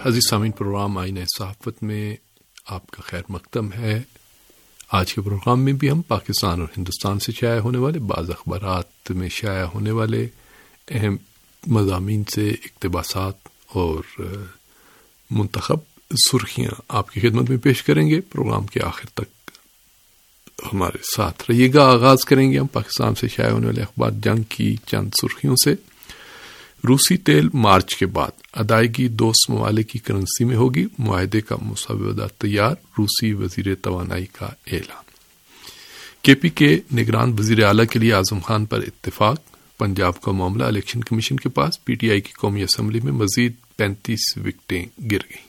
عزیز سامعین، پروگرام آئین صحافت میں آپ کا خیر مقدم ہے۔ آج کے پروگرام میں بھی ہم پاکستان اور ہندوستان سے شائع ہونے والے بعض اخبارات میں شائع ہونے والے اہم مضامین سے اقتباسات اور منتخب سرخیاں آپ کی خدمت میں پیش کریں گے۔ پروگرام کے آخر تک ہمارے ساتھ رہیے گا۔ آغاز کریں گے ہم پاکستان سے شائع ہونے والے اخبار جنگ کی چند سرخیوں سے۔ روسی تیل مارچ کے بعد ادائیگی دوست ممالک کی کرنسی میں ہوگی، معاہدے کا مسودہ تیار، روسی وزیر توانائی کا اعلان۔ کے پی کے نگران وزیر اعلیٰ کے لیے اعظم خان پر اتفاق، پنجاب کا معاملہ الیکشن کمیشن کے پاس، پی ٹی آئی کی قومی اسمبلی میں مزید 35 وکٹیں گر گئیں۔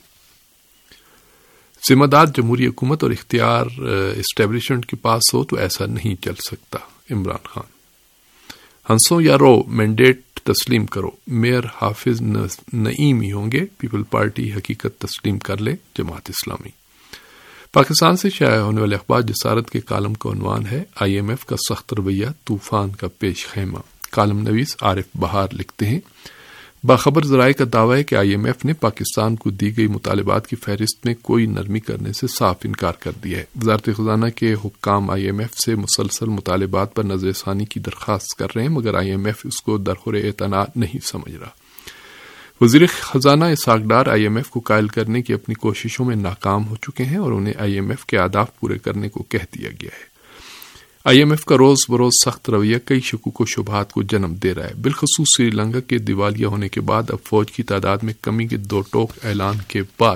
ذمہ دار جمہوری حکومت اور اختیار اسٹیبلشمنٹ کے پاس ہو تو ایسا نہیں چل سکتا، عمران خان۔ ہنسو یا رو، مینڈیٹ تسلیم کرو، میئر حافظ نعیم ہی ہوں گے، پیپل پارٹی حقیقت تسلیم کر لے، جماعت اسلامی۔ پاکستان سے شائع ہونے والے اخبار جسارت کے کالم کا عنوان ہے آئی ایم ایف کا سخت رویہ طوفان کا پیش خیمہ۔ کالم نویس عارف بہار لکھتے ہیں، باخبر ذرائع کا دعویٰ ہے کہ آئی ایم ایف نے پاکستان کو دی گئی مطالبات کی فہرست میں کوئی نرمی کرنے سے صاف انکار کر دیا ہے۔ وزارت خزانہ کے حکام آئی ایم ایف سے مسلسل مطالبات پر نظر ثانی کی درخواست کر رہے ہیں، مگر آئی ایم ایف اس کو درخور اعتنا نہیں سمجھ رہا۔ وزیر خزانہ Ishaq Dar I M F کو قائل کرنے کی اپنی کوششوں میں ناکام ہو چکے ہیں اور انہیں آئی ایم ایف کے اہداف پورے کرنے کو کہہ دیا گیا ہے۔ آئی ایم ایف کا روز بروز سخت رویہ کئی شکوک و شبہات کو جنم دے رہا ہے، بالخصوص سری لنکا کے دیوالیہ ہونے کے بعد اب فوج کی تعداد میں کمی کے دو ٹوک اعلان کے بعد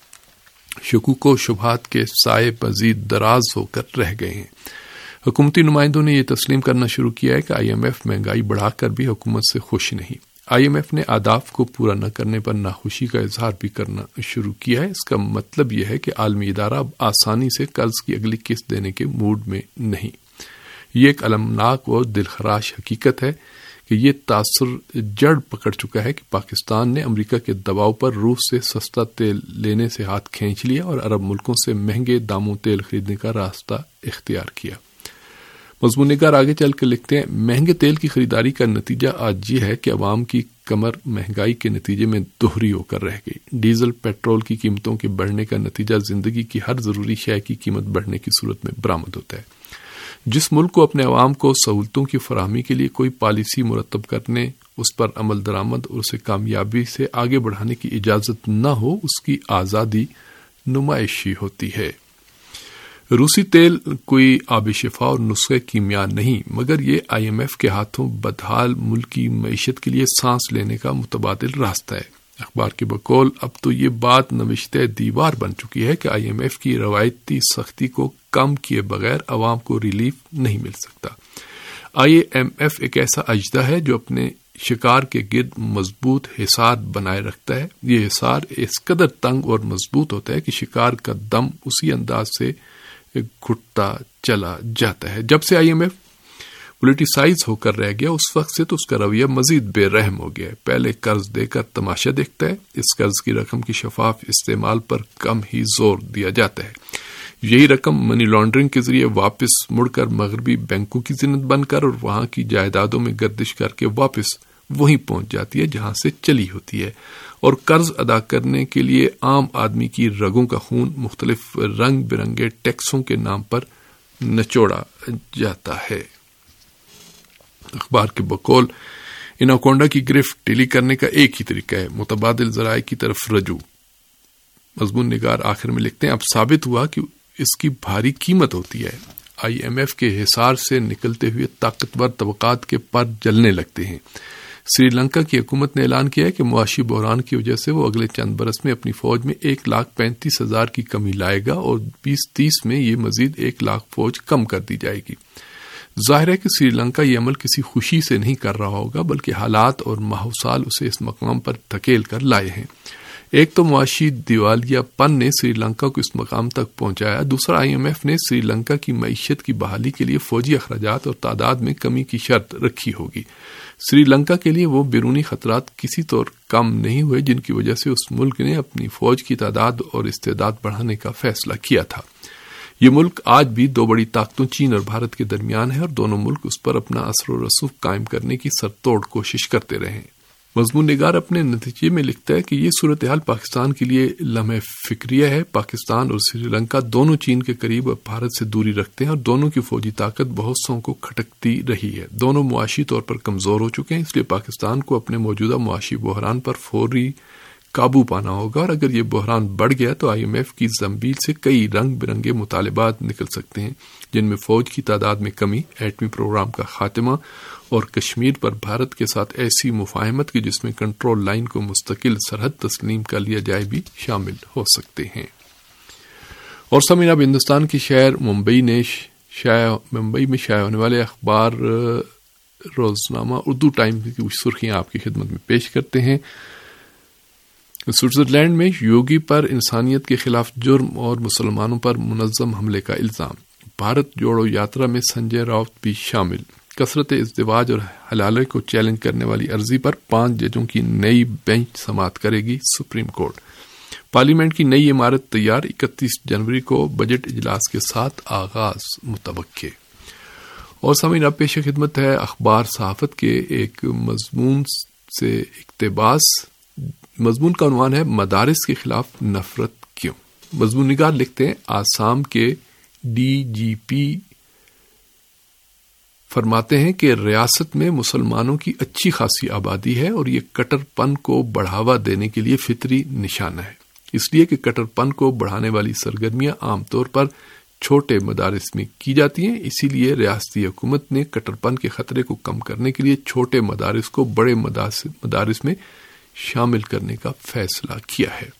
شکوک و شبہات کے سائے مزید دراز ہو کر رہ گئے ہیں۔ حکومتی نمائندوں نے یہ تسلیم کرنا شروع کیا ہے کہ آئی ایم ایف مہنگائی بڑھا کر بھی حکومت سے خوش نہیں۔ آئی ایم ایف نے اہداف کو پورا نہ کرنے پر ناخوشی کا اظہار بھی کرنا شروع کیا ہے۔ اس کا مطلب یہ ہے کہ عالمی ادارہ اب آسانی سے قرض کی اگلی قسط دینے کے موڈ میں نہیں۔ یہ ایک المناک و دلخراش حقیقت ہے کہ یہ تاثر جڑ پکڑ چکا ہے کہ پاکستان نے امریکہ کے دباؤ پر روس سے سستا تیل لینے سے ہاتھ کھینچ لیا اور عرب ملکوں سے مہنگے داموں تیل خریدنے کا راستہ اختیار کیا۔ مضمون نگار آگے چل کر لکھتے ہیں، مہنگے تیل کی خریداری کا نتیجہ آج یہ ہے کہ عوام کی کمر مہنگائی کے نتیجے میں دوہری ہو کر رہ گئی۔ ڈیزل پیٹرول کی قیمتوں کے بڑھنے کا نتیجہ زندگی کی ہر ضروری شے کی قیمت بڑھنے کی صورت میں برآمد ہوتا ہے۔ جس ملک کو اپنے عوام کو سہولتوں کی فراہمی کے لیے کوئی پالیسی مرتب کرنے، اس پر عمل درآمد اور اسے کامیابی سے آگے بڑھانے کی اجازت نہ ہو، اس کی آزادی نمائشی ہوتی ہے۔ روسی تیل کوئی آب شفا اور نسخہ کیمیا نہیں، مگر یہ آئی ایم ایف کے ہاتھوں بدحال ملکی معیشت کے لیے سانس لینے کا متبادل راستہ ہے۔ اخبار کے بقول اب تو یہ بات نوشتہ دیوار بن چکی ہے کہ آئی ایم ایف کی روایتی سختی کو کم کیے بغیر عوام کو ریلیف نہیں مل سکتا۔ آئی ایم ایف ایک ایسا اجزا ہے جو اپنے شکار کے گرد مضبوط حصار بنائے رکھتا ہے۔ یہ حصار اس قدر تنگ اور مضبوط ہوتا ہے کہ شکار کا دم اسی انداز سے گھٹتا چلا جاتا ہے۔ جب سے آئی ایم ایف پولیٹیسائز ہو کر رہ گیا، اس وقت سے تو اس کا رویہ مزید بے رحم ہو گیا ہے۔ پہلے قرض دے کر تماشا دیکھتا ہے، اس قرض کی رقم کی شفاف استعمال پر کم ہی زور دیا جاتا ہے۔ یہی رقم منی لانڈرنگ کے ذریعے واپس مڑ کر مغربی بینکوں کی زینت بن کر اور وہاں کی جائیدادوں میں گردش کر کے واپس وہیں پہنچ جاتی ہے جہاں سے چلی ہوتی ہے، اور قرض ادا کرنے کے لیے عام آدمی کی رگوں کا خون مختلف رنگ برنگے ٹیکسوں کے نام پر نچوڑا جاتا ہے۔ اخبار کے بقول اناکونڈا کی گرفت ڈیلی کرنے کا ایک ہی طریقہ ہے، متبادل ذرائع کی طرف رجوع۔ مضمون نگار آخر میں لکھتے ہیں، اب ثابت ہوا کہ اس کی بھاری قیمت ہوتی ہے۔ آئی ایم ایف کے حصار سے نکلتے ہوئے طاقتور طبقات کے پر جلنے لگتے ہیں۔ سری لنکا کی حکومت نے اعلان کیا ہے کہ معاشی بحران کی وجہ سے وہ اگلے چند برس میں اپنی فوج میں 1,35,000 کی کمی لائے گا اور 2030 میں یہ مزید 1,00,000 فوج کم کر دی جائے گی۔ ظاہر ہے کہ سری لنکا یہ عمل کسی خوشی سے نہیں کر رہا ہوگا، بلکہ حالات اور ماحوسال اسے اس مقام پر دھکیل کر لائے ہیں۔ ایک تو معاشی دیوالیہ پن نے سری لنکا کو اس مقام تک پہنچایا، دوسرا آئی ایم ایف نے سری لنکا کی معیشت کی بحالی کے لیے فوجی اخراجات اور تعداد میں کمی کی شرط رکھی ہوگی۔ سری لنکا کے لیے وہ بیرونی خطرات کسی طور کم نہیں ہوئے جن کی وجہ سے اس ملک نے اپنی فوج کی تعداد اور استعداد بڑھانے کا فیصلہ کیا تھا۔ یہ ملک آج بھی دو بڑی طاقتوں چین اور بھارت کے درمیان ہے اور دونوں ملک اس پر اپنا اثر و رسوخ قائم کرنے کی سرتوڑ کوشش کرتے رہے ہیں۔ مضمون نگار اپنے نتیجے میں لکھتا ہے کہ یہ صورتحال پاکستان کے لیے لمحہ فکریہ ہے. پاکستان اور سری لنکا دونوں چین کے قریب اب بھارت سے دوری رکھتے ہیں اور دونوں کی فوجی طاقت بہت سو کو کھٹکتی رہی ہے. دونوں معاشی طور پر کمزور ہو چکے ہیں، اس لیے پاکستان کو اپنے موجودہ معاشی بحران پر فوری قابو پانا ہوگا، اور اگر یہ بحران بڑھ گیا تو IMF کی زنبیل سے کئی رنگ برنگے مطالبات نکل سکتے ہیں، جن میں فوج کی تعداد میں کمی، ایٹمی پروگرام کا خاتمہ اور کشمیر پر بھارت کے ساتھ ایسی مفاہمت کی جس میں کنٹرول لائن کو مستقل سرحد تسلیم کر لیا جائے بھی شامل ہو سکتے ہیں. اور سامعین، اب ہندوستان کے شہر ممبئی میں شائع ہونے والے اخبار روزنامہ اردو ٹائم کی کچھ سرخیاں آپ کی خدمت میں پیش کرتے ہیں. سوئٹزرلینڈ میں یوگی پر انسانیت کے خلاف جرم اور مسلمانوں پر منظم حملے کا الزام. بھارت جوڑو یاترا میں سنجے راؤت بھی شامل. کثرت ازدواج اور حلالے کو چیلنج کرنے والی عرضی پر 5 ججوں کی نئی بینچ سماعت کرے گی سپریم کورٹ. پارلیمنٹ کی نئی عمارت تیار، 31 جنوری کو بجٹ اجلاس کے ساتھ آغاز متوقع. اور سامعین، اب پیش خدمت ہے اخبار صحافت کے ایک مضمون سے اقتباس. مضمون کا عنوان ہے مدارس کے خلاف نفرت کیوں. مضمون نگار لکھتے ہیں آسام کے DGP فرماتے ہیں کہ ریاست میں مسلمانوں کی اچھی خاصی آبادی ہے اور یہ کٹر پن کو بڑھاوا دینے کے لیے فطری نشانہ ہے. اس لیے کہ کٹر پن کو بڑھانے والی سرگرمیاں عام طور پر چھوٹے مدارس میں کی جاتی ہیں. اسی لیے ریاستی حکومت نے کٹر پن کے خطرے کو کم کرنے کے لیے چھوٹے مدارس کو بڑے مدارس میں شامل کرنے کا فیصلہ کیا ہے.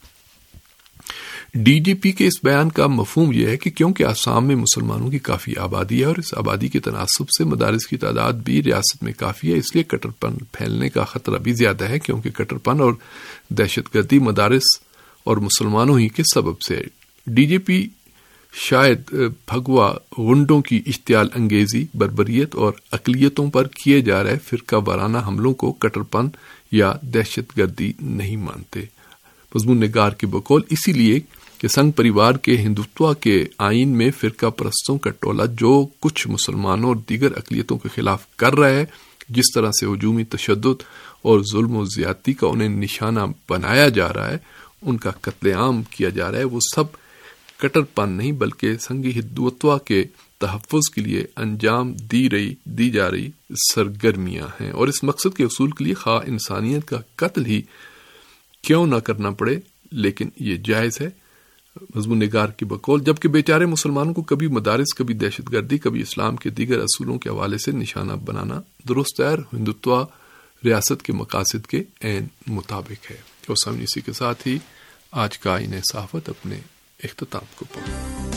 DGP کے اس بیان کا مفہوم یہ ہے کہ کیونکہ آسام میں مسلمانوں کی کافی آبادی ہے اور اس آبادی کے تناسب سے مدارس کی تعداد بھی ریاست میں کافی ہے، اس لیے کٹر پن پھیلنے کا خطرہ بھی زیادہ ہے، کیونکہ کٹر پن اور دہشت گردی مدارس اور مسلمانوں ہی کے سبب سے. DGP شاید بھگوا غنڈوں کی اشتعال انگیزی، بربریت اور اقلیتوں پر کیے جا رہے فرقہ وارانہ حملوں کو کٹر پن یا دہشت گردی نہیں مانتے. مضمون نگار کے بقول اسی لیے کہ سنگھ پریوار کے ہندوتوا کے آئین میں فرقہ پرستوں کا ٹولہ جو کچھ مسلمانوں اور دیگر اقلیتوں کے خلاف کر رہا ہے، جس طرح سے ہجومی تشدد اور ظلم و زیادتی کا انہیں نشانہ بنایا جا رہا ہے، ان کا قتل عام کیا جا رہا ہے، وہ سب کٹر پن نہیں بلکہ سنگھی ہندوتوا کے تحفظ کے لیے انجام دی جا رہی سرگرمیاں ہیں، اور اس مقصد کے حصول کے لیے خواہ انسانیت کا قتل ہی کیوں نہ کرنا پڑے لیکن یہ جائز ہے. مضمون نگار کی بقول جبکہ بیچارے مسلمانوں کو کبھی مدارس، کبھی دہشت گردی، کبھی اسلام کے دیگر اصولوں کے حوالے سے نشانہ بنانا درست ہے، ہندوتوا ریاست کے مقاصد کے عین مطابق ہے. اور اسی کے ساتھ ہی آج کا آئین صحافت اپنے اختتام کو پہنچا.